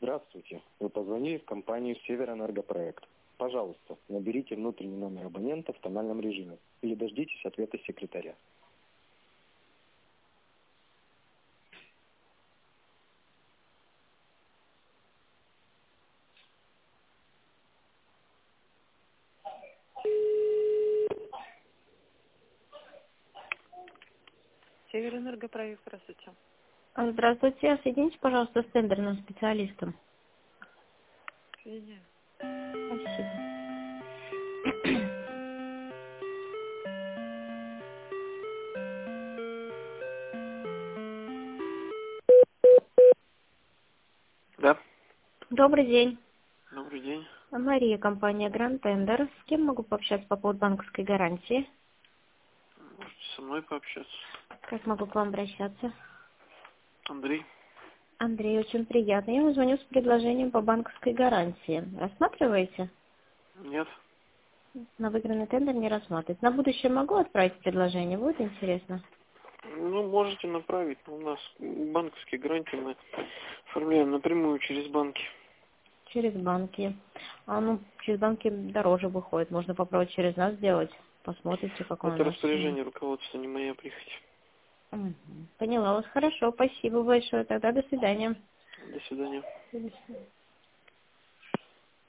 Здравствуйте. Вы позвонили в компанию «Северэнергопроект». Пожалуйста, наберите внутренний номер абонента в тональном режиме или дождитесь ответа секретаря. Северэнергопроект, здравствуйте. Здравствуйте, соедините, пожалуйста, с тендерным специалистом. Соединяю. Спасибо. Да, Добрый день. добрый день. Мария, компания Grand Tender. С кем могу пообщаться по поводу банковской гарантии? Можете со мной пообщаться. Как могу к вам обращаться? Андрей. Андрей, очень приятно. Я вам звоню с предложением по банковской гарантии. Рассматриваете? Нет. На выигранный тендер не рассматривать. На будущее могу отправить предложение? Будет интересно? Ну, можете направить. У нас банковские гарантии мы оформляем напрямую через банки. Через банки. Через банки дороже выходит. Можно попробовать через нас сделать. Посмотрите, какой у Это нас. распоряжение руководства, не моя прихоть. Поняла вас. Хорошо, спасибо большое. Тогда до свидания. До свидания. До свидания.